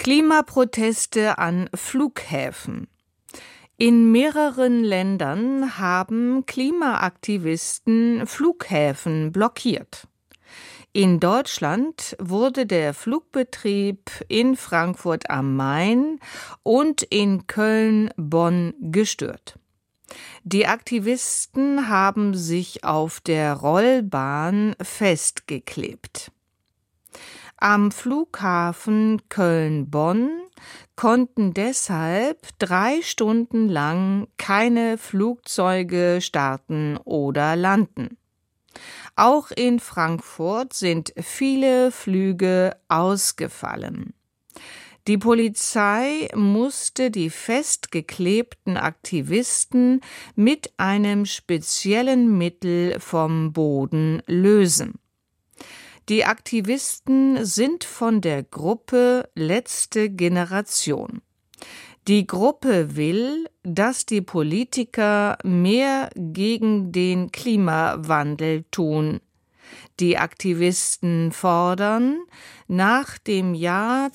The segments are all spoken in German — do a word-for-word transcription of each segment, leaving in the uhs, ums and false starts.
Klimaproteste an Flughäfen. In mehreren Ländern haben Klimaaktivisten Flughäfen blockiert. In Deutschland wurde der Flugbetrieb in Frankfurt am Main und in Köln-Bonn gestört. Die Aktivisten haben sich auf der Rollbahn festgeklebt. Am Flughafen Köln-Bonn konnten deshalb drei Stunden lang keine Flugzeuge starten oder landen. Auch in Frankfurt sind viele Flüge ausgefallen. Die Polizei musste die festgeklebten Aktivisten mit einem speziellen Mittel vom Boden lösen. Die Aktivisten sind von der Gruppe Letzte Generation. Die Gruppe will, dass die Politiker mehr gegen den Klimawandel tun. Die Aktivisten fordern, nach dem Jahr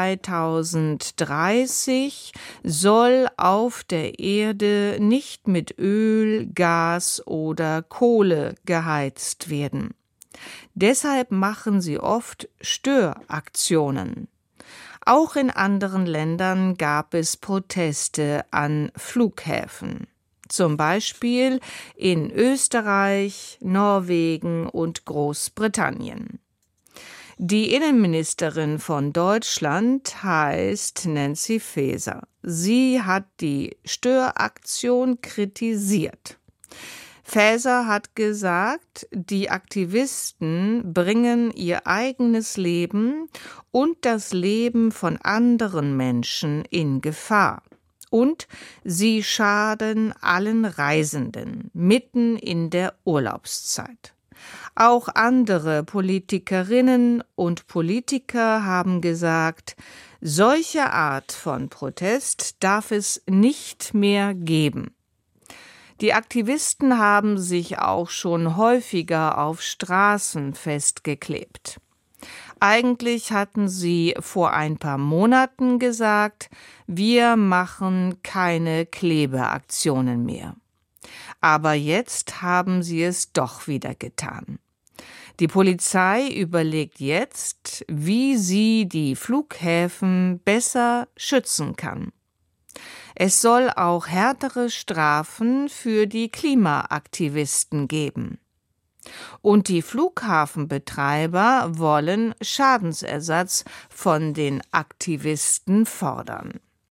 zweitausenddreißig soll auf der Erde nicht mit Öl, Gas oder Kohle geheizt werden. Deshalb machen sie oft Störaktionen. Auch in anderen Ländern gab es Proteste an Flughäfen. Zum Beispiel in Österreich, Norwegen und Großbritannien. Die Innenministerin von Deutschland heißt Nancy Faeser. Sie hat die Störaktion kritisiert. Faeser hat gesagt, die Aktivisten bringen ihr eigenes Leben und das Leben von anderen Menschen in Gefahr. Und sie schaden allen Reisenden mitten in der Urlaubszeit. Auch andere Politikerinnen und Politiker haben gesagt, solche Art von Protest darf es nicht mehr geben. Die Aktivisten haben sich auch schon häufiger auf Straßen festgeklebt. Eigentlich hatten sie vor ein paar Monaten gesagt, wir machen keine Klebeaktionen mehr. Aber jetzt haben sie es doch wieder getan. Die Polizei überlegt jetzt, wie sie die Flughäfen besser schützen kann. Es soll auch härtere Strafen für die Klimaaktivisten geben. Und die Flughafenbetreiber wollen Schadensersatz von den Aktivisten fordern.